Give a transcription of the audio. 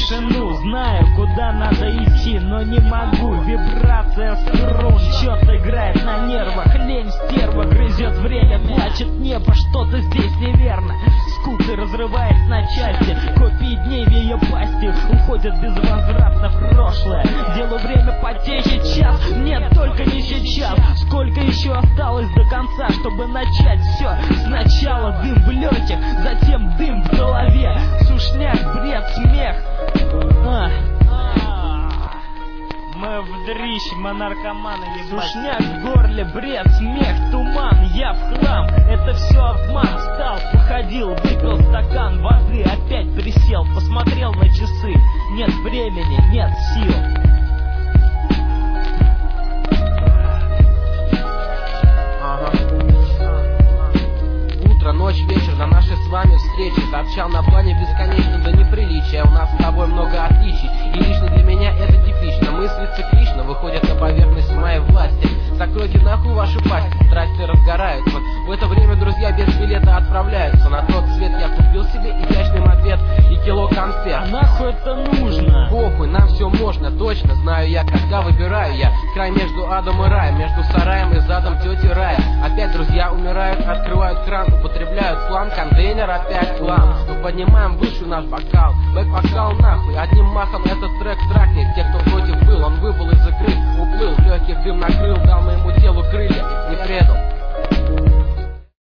тишину. Знаю, куда надо идти, но не могу. Вибрация струн чёрт играет на нервах. Лень стерва грызет время, плачет небо, что-то здесь неверно. Скука разрывает на части, копии дней в ее пасти уходят безвозвратно в прошлое. Делу время потечет час, нет, только не сейчас. Сколько еще осталось до конца, чтобы начать все сначала? Дым в легких, затем дым в голове. Сушняк, бред, смех. Мы в дрищ, мы наркоманы, ебать. Сушняк в горле, бред, смех, туман, я в хлам. Это все обман. Встал, походил, выпил стакан воды, опять присел, посмотрел на часы. Нет времени, нет сил. Утро, ночь, вечер, на нашей с вами встрече торчал на плане бесконечно до неприличия. У нас с тобой много отличий, и лично для меня это типично. Мысли циклично выходят на поверхность моей власти. Закройте нахуй ваши пасти, страсти разгораются. В это время друзья без билета отправляются на тот свет. Я купил себе изящный мопед и кило конфет. А нахуй это нужно? Похуй, нам все можно, точно знаю я, когда выбираю я край между адом и раем, между сараем и задом тети Рая. Опять друзья умирают, открывают кран, употребляют план, контейнер опять хлам. Мы поднимаем выше наш бокал, бэк-вокал нахуй, одним махом этот трек трахнет. Те, кто против был, он выбыл и закрыл, уплыл, в легких дым накрыл, дал моему телу крылья, не предал.